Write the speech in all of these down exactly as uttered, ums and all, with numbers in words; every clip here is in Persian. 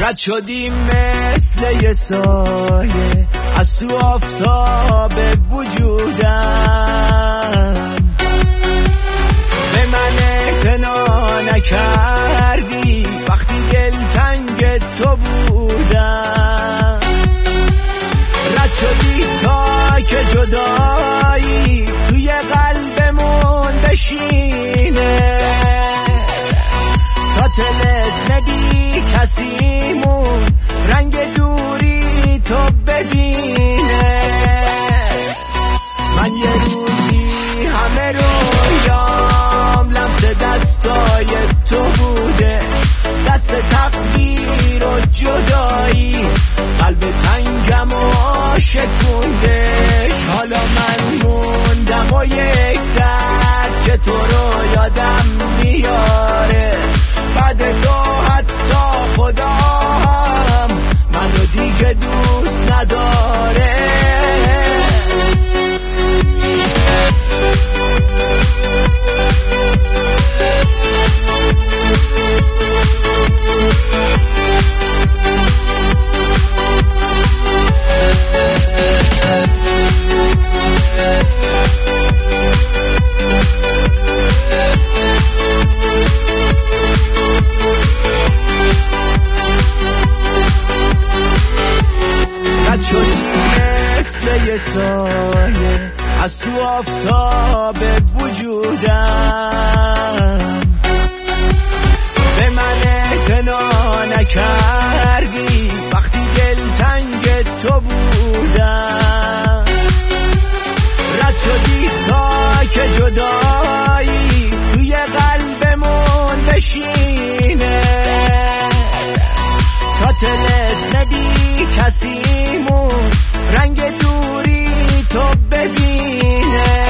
رد شدیم مثل یه سایه از تو آفتاب وجودم، به من اعتنا نکردی وقتی دلتنگ تو بودم. رد شدی تا که جدایی توی قلبمون بشینه، تا طلسم بی کسیمون رنگ دوری تو ببینه. من یه روزی همه رویام لمس دستای تو بوده، دست تقدیر و جدایی قلب تنگم و شکوندش. حالا من موندم و یک درد که تو رو یادم میاره، بعد تو حتی خدا هم منو دیگه دوست نداره. رد شدی مثل یه سایه از تو آفتاب وجودم، به من اعتنا نکردی وقتی دلتنگ تو بودم. رد شدی تا که جدایی توی قلبمون بشینه، تا طلسم بی کسیمون رنگ دوری تو ببینه.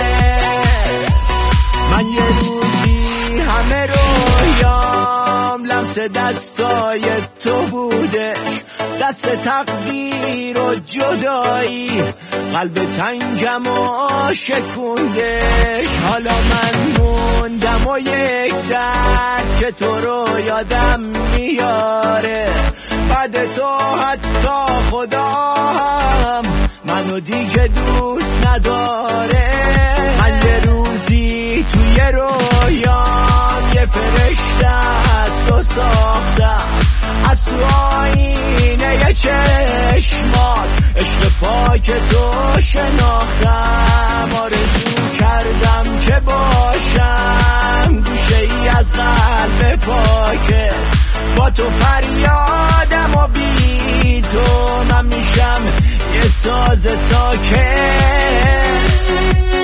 من یه روزی همه رویام لمس دستای تو بوده، دست تقدیر و جدایی قلب تنگم و شکوندش. حالا من موندم و یک درد که تو رو یادم میاره، بعد تو حتی خدا هم منو دیگه دوست نداره. من یه روزی توی رویام یه فرشته از تو ساختم، از تو آینه یه چشمات عشق پاک تو شناختم. آرزو کردم که باشم گوشه ای از قلب پاکت، با تو فریادم و بی تو من میشم یه ساز ساکت.